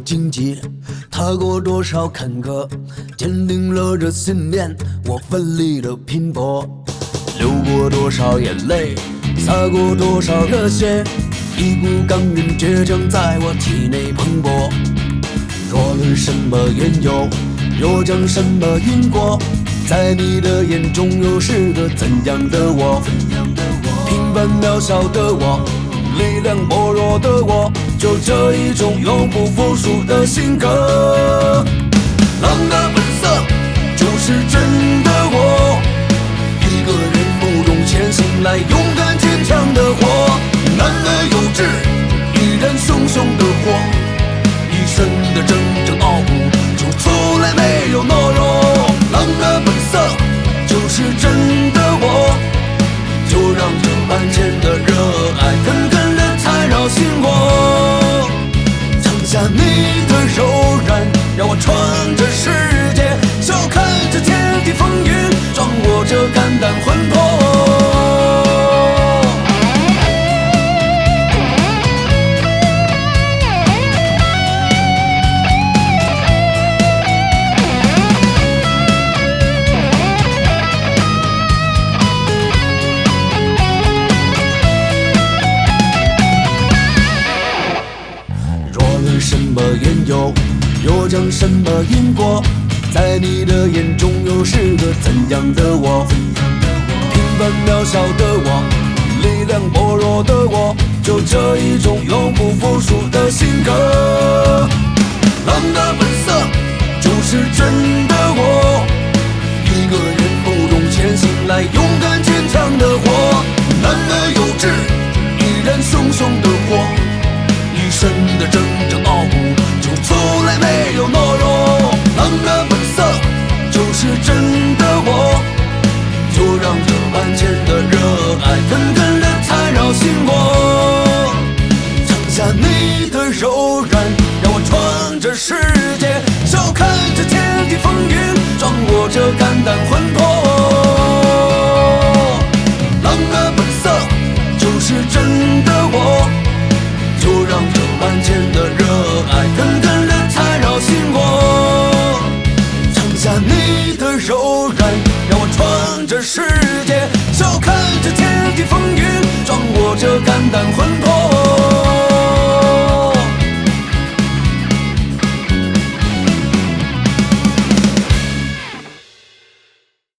荆棘，踏过多少坎坷，坚定了这信念。我奋力的拼搏，流过多少眼泪，洒过多少热血，一股刚韧倔强在我体内蓬勃。若论什么缘由，又将什么因果，在你的眼中又是个怎样的我？平凡渺小的我，力量薄弱的我，就这一种永不服输的性格。狼的本色就是真的我，一个人负重前行来勇敢坚强的活。男儿有志，依然熊熊的火，一身的铮铮傲骨，就从来没有懦弱。狼的本色就是真的我，就让这万千的热爱狠狠地缠绕心窝。藏下你的柔软，让我闯这世界，笑看这天地风云，壮我这肝胆魂魄。什么缘由，又将什么因果，在你的眼中又是个怎样的我？平凡渺小的我，力量薄弱的我，就这一种永不服输的性格。狼的本色就是真的我，一个人负重前行来勇敢坚强的活。男儿有志，依然熊熊的火，一身的铮铮傲骨，就从来没有懦弱。狼的本色就是真的我，就让这万千的热爱狠狠地缠绕心窝。藏下你的柔软，让我闯这世界，笑看这天地风云，壮我这肝胆魂魄。狼的本色就是真的我，就让这万千的热爱狠狠地缠绕心窝。藏下你的柔软，让我闯这世界，笑看这天地风云，壮我这肝胆魂魄。